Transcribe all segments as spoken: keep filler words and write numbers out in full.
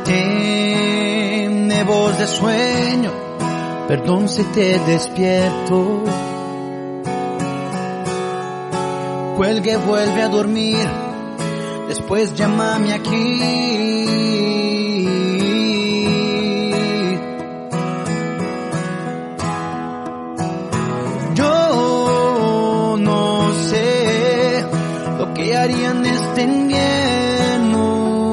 Tiene voz de sueño, perdón si te despierto. Cuelgue, vuelve a dormir, después llámame aquí. Yo no sé lo que haría en este invierno,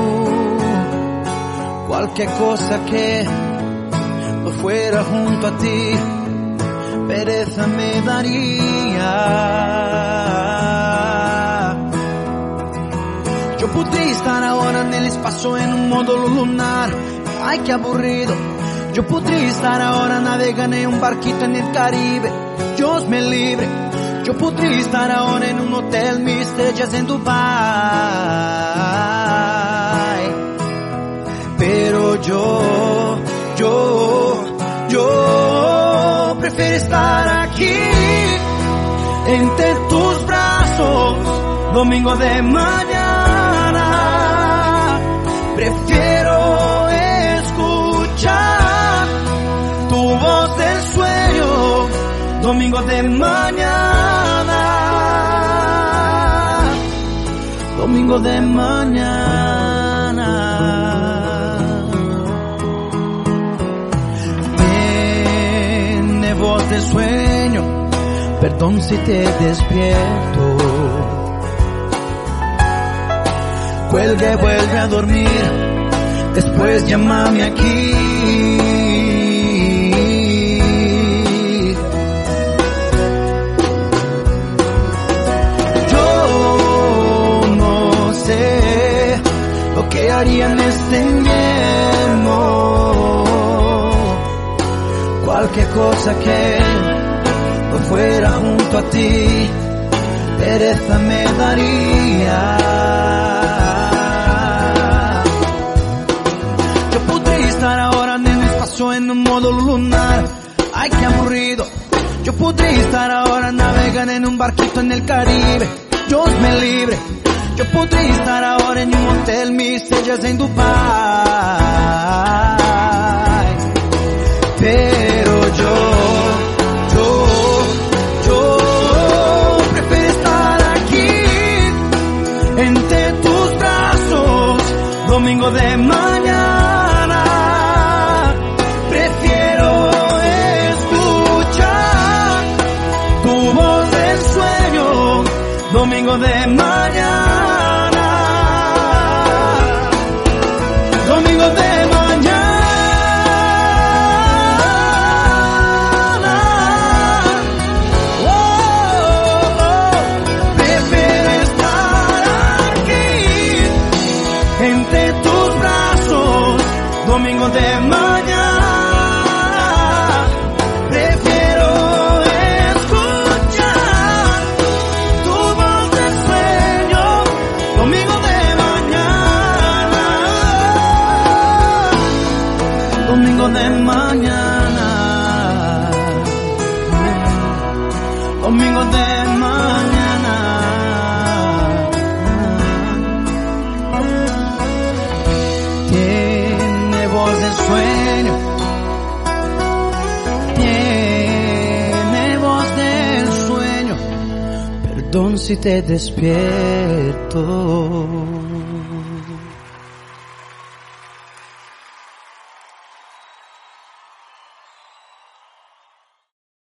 cualquier cosa que no fuera junto a ti, pereza me daría. Yo podría estar ahora en el espacio en un módulo lunar, ay qué aburrido. Yo podría estar ahora navegando en un barquito en el Caribe, Dios me libre. Yo podría estar ahora en un hotel, mis estrellas en Dubai, pero yo, yo, yo prefiero estar aquí entre tus brazos, domingo de mañana. Prefiero escuchar tu voz del sueño, domingo de mañana, domingo de mañana. Tiene voz de sueño, perdón si te despierto. Cuelgue, vuelve a dormir, después llámame aquí. Yo no sé lo que haría en este invierno, cualquier cosa que no fuera junto a ti, pereza me daría. Yo podría estar ahora en el espacio en un módulo lunar, ay qué aburrido. Yo podría estar ahora navegando en un barquito en el Caribe, Dios me libre. Yo podría estar ahora en un hotel, mis estrellas en Dubai, pero yo, yo, yo prefiero estar aquí entre tus brazos, domingo de mañana. Prefiero escuchar tu voz del sueño, domingo de mañana, domingo de mañana. Entre tus brazos, domingo de mañana. Prefiero escuchar tu voz de sueño, domingo de mañana, domingo de mañana, domingo de mañana. Tiene voz de sueño, tiene voz del sueño, perdón si te despierto.